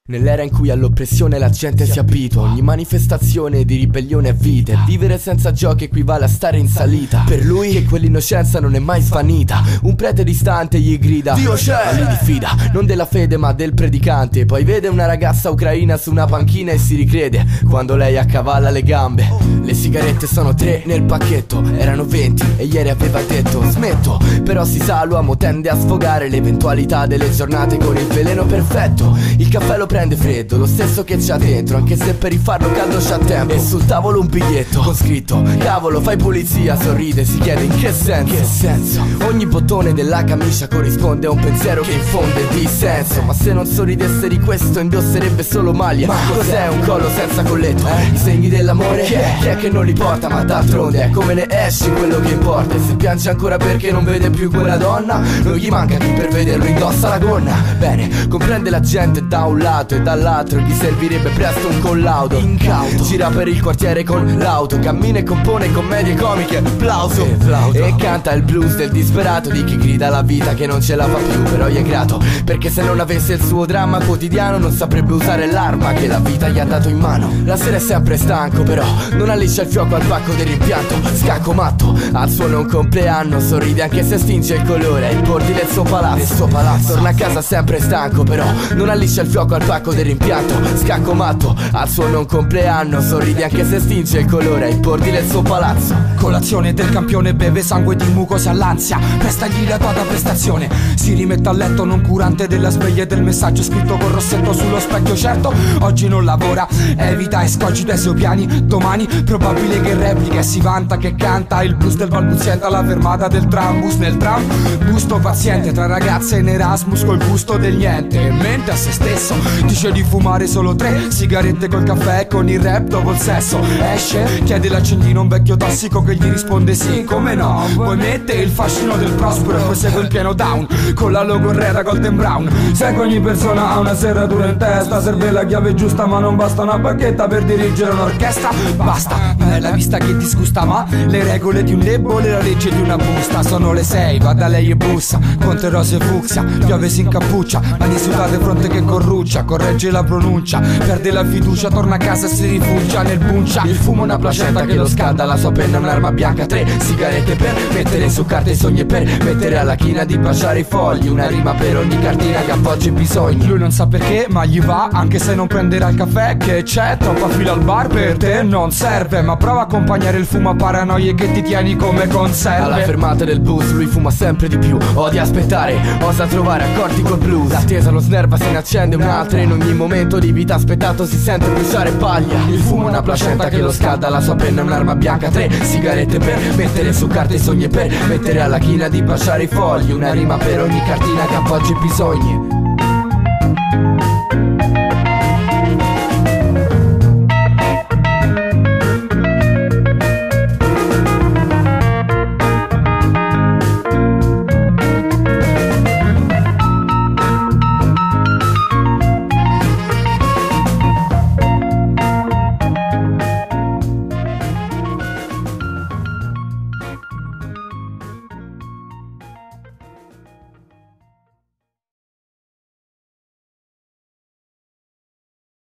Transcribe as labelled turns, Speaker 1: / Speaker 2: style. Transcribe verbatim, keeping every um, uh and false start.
Speaker 1: Nell'era in cui all'oppressione la gente si abitua, ogni manifestazione di ribellione è vita, e vivere senza giochi equivale a stare in salita. Per lui che quell'innocenza non è mai svanita, un prete distante gli grida Dio c'è! Ma lui diffida, non della fede ma del predicante. Poi vede una ragazza ucraina su una panchina e si ricrede quando lei accavalla le gambe. Le sigarette sono tre nel pacchetto, erano venti e ieri aveva detto smetto. Però si sa, l'uomo tende a sfogare l'eventualità delle giornate con il veleno perfetto. Il caffè lo prende freddo, lo stesso che c'ha dentro, anche se per rifarlo caldo c'ha tempo. E sul tavolo un biglietto con scritto cavolo fai pulizia, sorride, si chiede in che senso? Che senso? Ogni bottone della camicia corrisponde a un pensiero che infonde dissenso. Ma se non sorridesse di questo indosserebbe solo maglia. Ma cos'è un collo senza colletto? Eh? I segni dell'amore? Chi è? Chi è che non li porta? Ma d'altronde è come ne esci quello che importa. E se piange ancora perché non vede più quella donna, non gli manca chi per vederlo indossa la gonna. Bene, comprende la gente da un lato e dall'altro gli servirebbe presto un collaudo incauto. Gira per il quartiere con l'auto, cammina e compone commedie comiche, applauso. E, e canta il blues del disperato di chi grida alla vita che non ce la fa più, però gli è grato, perché se non avesse il suo dramma quotidiano non saprebbe usare l'arma che la vita gli ha dato in mano. La sera è sempre stanco però non alliscia il fioco al pacco del rimpianto. Scacco matto al suo non compleanno, sorride anche se stinge il colore ai bordi del suo palazzo. Del suo palazzo. Torna a casa sempre stanco però non alliscia il fioco al pacco del rimpianto. Scacco matto al suo non compleanno, sorride anche se stinge il colore ai bordi del suo palazzo.
Speaker 2: Colazione del campione, beve sangue di mucosa all'ansia, prestagli la tua prestazione. Si rimette a letto non curante della sveglia e del messaggio scritto col rossetto sullo specchio. Certo, oggi non lavora, evita e scogita i suoi piani. Domani probabile che replica e si vanta che canta il blues del balbuziente alla fermata del trambus. Nel tram, gusto paziente tra ragazze in Erasmus col gusto del niente. E mente a se stesso dice di fumare solo tre sigarette col caffè e con il rap dopo il sesso. Esce, chiede l'accendino a un vecchio tossico che gli risponde sì, come no. Poi mette il fascino del prospero e prosegue in pieno down con la logorrera golden brown. Sai che ogni persona ha una serratura in testa, serve la chiave giusta ma non basta una bacchetta per dirigere un'orchestra. Basta, non è la vista che disgusta ma le regole di un debole, la legge di una busta. Sono le sei, va da lei e bussa, conte rose e fucsia, piove si incappuccia, mani sudate fronte che corruccia, corregge la pronuncia, perde la fiducia, torna a casa e si rifugia nel buncia. Il fumo è una placenta che lo scalda, la sua penna è un'arma bianca, tre sigarette per mettere su carta i sogni e per mettere alla china di baciare i fogli, una rima per ogni cartina che appoggia i bisogni. Lui non sa perché ma gli va, anche se non prenderà il caffè che c'è troppa fila al bar, per te non serve, ma prova a accompagnare il fumo a paranoie che ti tieni come conserve. Alla fermata del bus lui fuma sempre di più, odia aspettare, osa trovare accordi col blues. L'attesa lo snerva, se ne accende un'altra, in ogni momento di vita aspettato si sente bruciare paglia. Il fumo è una placenta che lo scalda, la sua penna è un'arma bianca, tre sigarette per mettere su carta i sogni e per mettere alla china di baciare i fogli, una rima per ogni cartina che appoggia i bisogni.